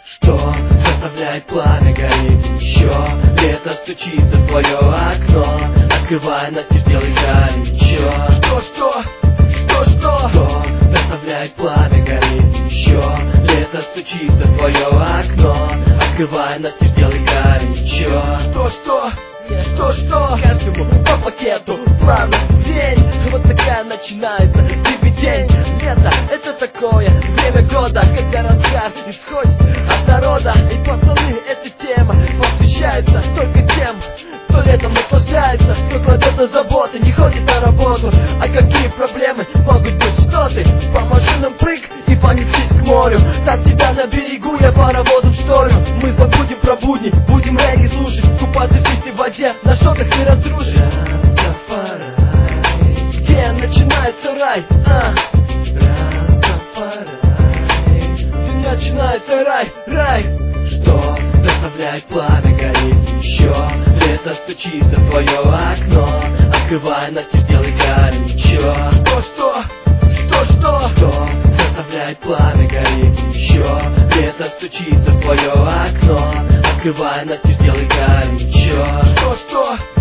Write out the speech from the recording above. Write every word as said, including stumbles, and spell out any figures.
Что заставляет пламя гореть еще? Лето стучится в твое окно. Открывай настежь, делай горячо. Что, что, что, что? Что заставляет пламя гореть еще? Лето стучится в твое окно. Открывай настежь, делай горячо. Что, что? Что, что? Каждому по пакету, план, день. Вот такая начинается день. Лето — это такое время года, когда разгар исходит от народа. И пацаны, эта тема посвящается только тем, кто летом наслаждается, кто кладет на заботы, не ходит на работу. А какие проблемы могут быть? Что ты? По машинам прыг и понеслись к морю. Там тебя на берегу я паровозом шторю. Мы забудем про будни, будем регги слушать, купаться в чистой воде, на шотах не разрушить. Растафарай, где начинается рай? А? Растафарай, где начинается рай, рай. Что заставляет пламя гореть еще? Лето стучится в твое окно. Открывай настежь, делай горячо. Что, что? Что, что? Что заставляет пламя гореть еще? Лето стучится в твое окно. Открывай настежь, делай горячо. Что, что?